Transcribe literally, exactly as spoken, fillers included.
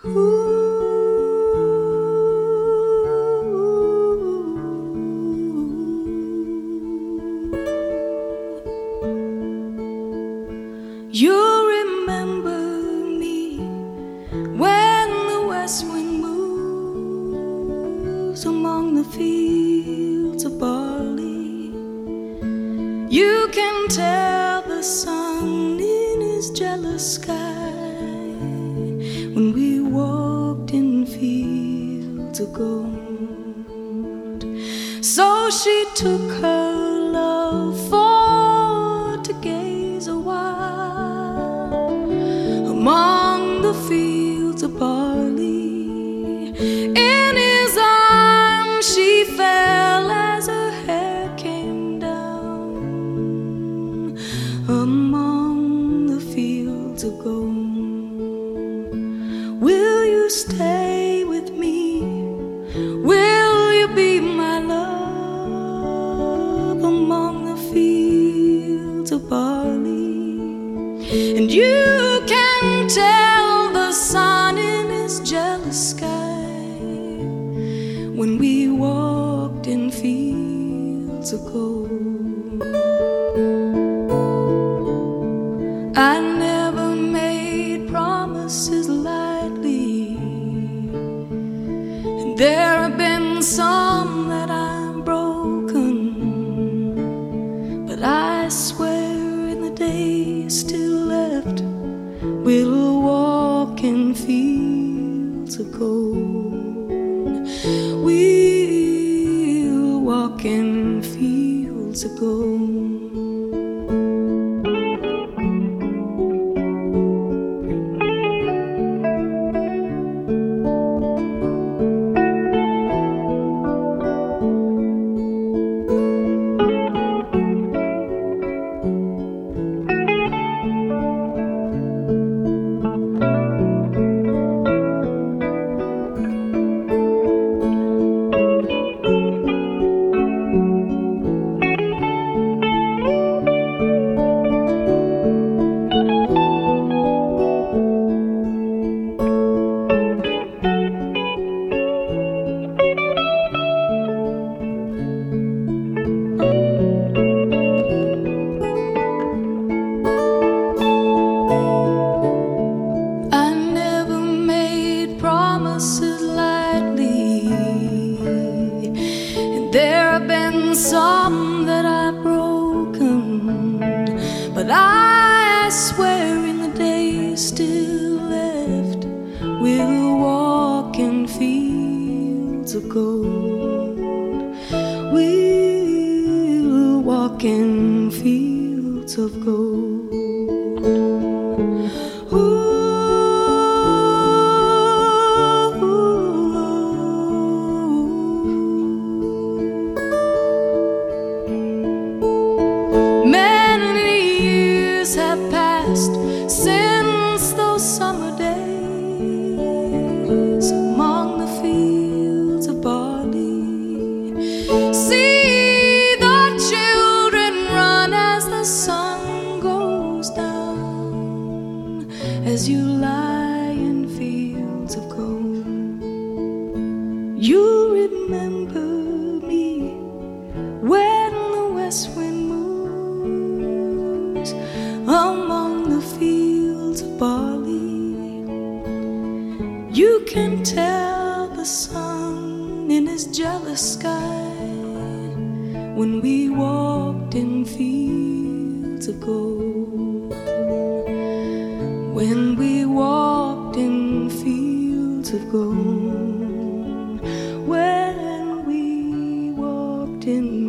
You remember me when the west wind moves among the fields of barley. You can tell the sun in his jealous sky when we walked in fields of gold. So she took her love for to gaze a while among the fields of barley. In his arms she fell as her hair came down among the fields of gold. Will you stay with me? Will you be my love among the fields of barley? And you can tell the sun in his jealous sky when we walked in fields of gold. I never made promises lightly, and there have been some that I've broken, but I swear in the days still left we'll walk in fields of gold. We'll walk in fields of gold. There have been some that I've broken, but I swear in the days still left we'll walk in fields of gold. We'll walk in fields of gold. Ooh. Have passed since those summer days among the fields of barley. See the children run as the sun goes down, as you lie in fields of gold. You remember me when the west wind moves among the fields of barley. You can tell the sun in his jealous sky when we walked in fields of gold. When we walked in fields of gold. When we walked in